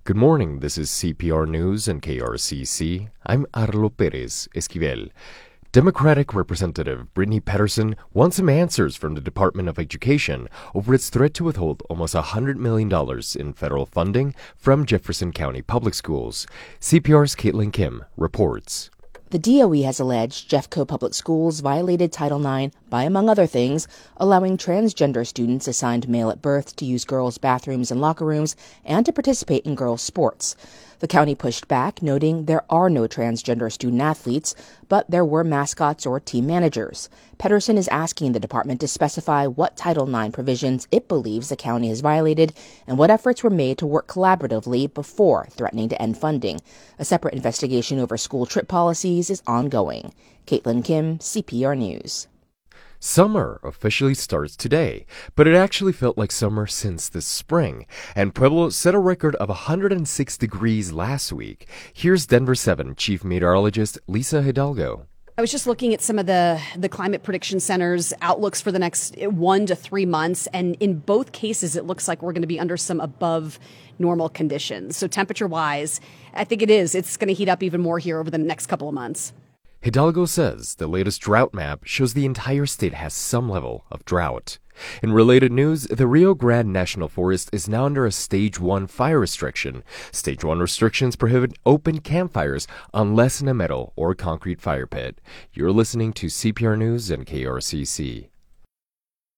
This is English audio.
Good morning, this is CPR News and KRCC. I'm Arlo Perez Esquivel. Democratic Representative Brittany Pettersen wants some answers from the Department of Education over its threat to withhold almost $100 million in federal funding from Jefferson County Public Schools. CPR's Caitlin Kim reports. The DOE has alleged Jeffco Public Schools violated Title IX by, among other things, allowing transgender students assigned male at birth to use girls' bathrooms and locker rooms and to participate in girls' sports. The county pushed back, noting there are no transgender student athletes, but there were mascots or team managers. Pettersen is asking the department to specify what Title IX provisions it believes the county has violated and what efforts were made to work collaboratively before threatening to end funding. A separate investigation over school trip policies is ongoing. Caitlin Kim, CPR News. Summer officially starts today, but it actually felt like summer since the spring, and Pueblo set a record of 106 degrees last week. Here's Denver 7 Chief Meteorologist Lisa Hidalgo. I was just looking at some of the Climate Prediction Center's outlooks for the next 1 to 3 months, and in both cases, it looks like we're going to be under some above normal conditions. So temperature-wise, I think it's going to heat up even more here over the next couple of months. Hidalgo says the latest drought map shows the entire state has some level of drought. In related news, the Rio Grande National Forest is now under a Stage 1 fire restriction. Stage 1 restrictions prohibit open campfires unless in a metal or concrete fire pit. You're listening to CPR News and KRCC.